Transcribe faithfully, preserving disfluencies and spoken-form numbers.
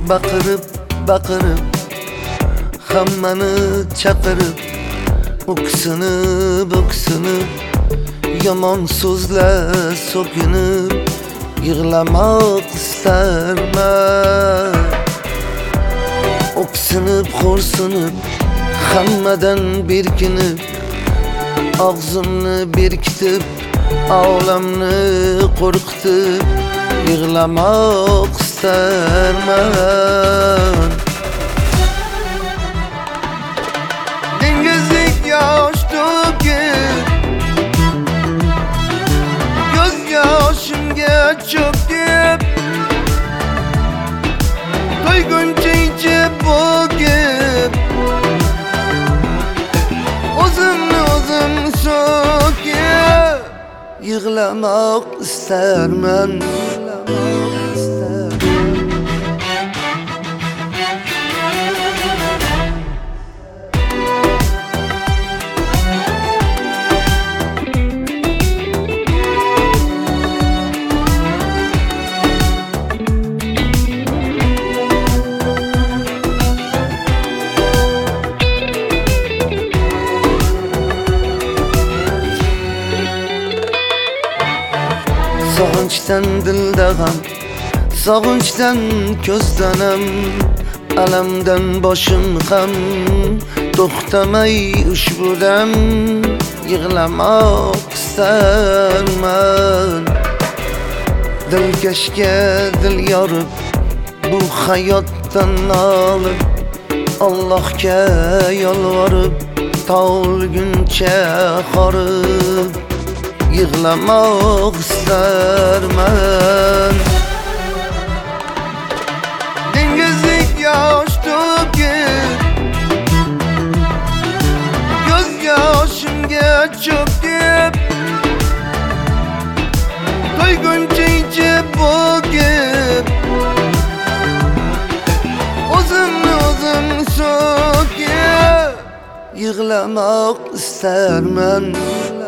baqirib baqirib hammani chaqirib o'ksinib o'ksinib yomon so'zlar so'kinib yig'lamoq istarman. O'ksinib xo'rsinib hammadan berkinib og'zimni berkitib olamni qo'rqitib yig'lamoq istarman. Dengizdek yosh to'kib ko'z yoshimga cho'kib to'yguncha ichib bo'kib o'zimni o'zim so'kib yig'lamoq istarman. Sog'inchdan dilda g'am, sog'inchdan ko'zdanam, alamdan boshim ham to'xtamay ushbu dam yig'lamoq istarman. Dilkashga dil yorib bu hayotdan nolib Allohga yolvorib tolguncha horib yig'lamoq istarman. Dengizdek yosh to'kib ko'z yoshimga cho'kib to'yguncha ichib bo'kib o'zimni o'zim so'kib yig'lamoq istarman.